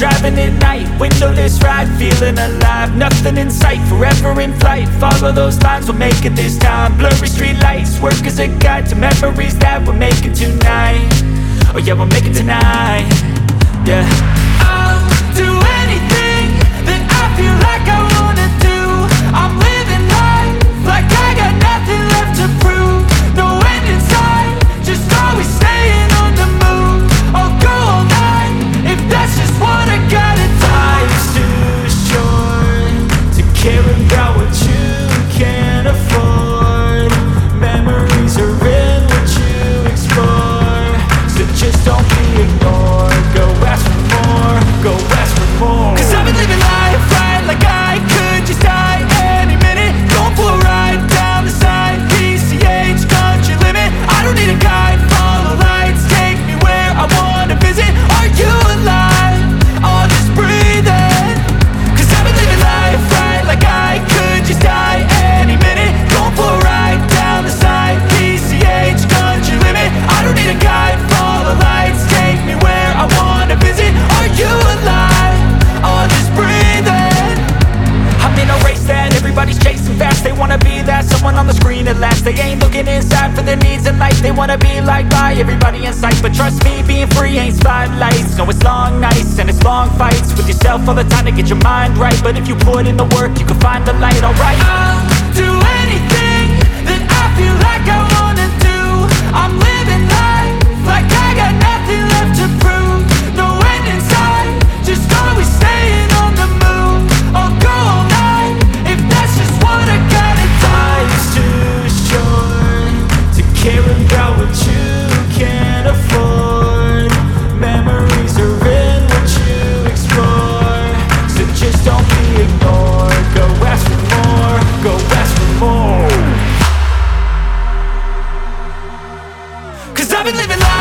driving at night, windowless ride, feeling alive. Nothing in sight, forever in flight. Follow those lines, we'll make it this time. Blurry street lights, work as a guide to memories that we're making tonight. Oh yeah, we'll make it tonight. Yeah. I'll do anything that I feel like I wanna do. I'm living life like I got nothing left to prove. No end in sight, just always staying on the move. I'll go all night if that's just what I gotta do. Life's too short to care about what you can't afford. Memories are in what you explore, so just don't be ignored. Go ask for more, go ask for more. Cause I've been living life right like I could just die any minute. Going for a ride down the side, PCH, country limit. I don't need a guide, follow lights, take me where I wanna visit. Are you alive? Or just breathing? Cause I've been living life right like I could just die any minute. Going for a ride down the side, PCH, country limit. I don't need a guide, follow lights, take me where I wanna visit. Are you alive? Or just breathing? I'm in a race that everybody's chasing fast. They wanna be that someone on the screen at last. They ain't looking inside for their needs in life. They wanna be liked by everybody in sight. But trust me, being free ain't spotlights. No, it's long nights and it's long fights with yourself all the time to get your mind right. But if you put in the work, you can find the light, alright. I'll do anything that I feel like I wanna do. I'm living life like I got nothing left to prove. No end in sight, just always staying on the move. I'll go all night if that's just what I gotta do. Life's too short to care about what you can't afford. Memories are in what you explore, so just don't be ignored. Go ask for more, go ask for more. Cause I've been living life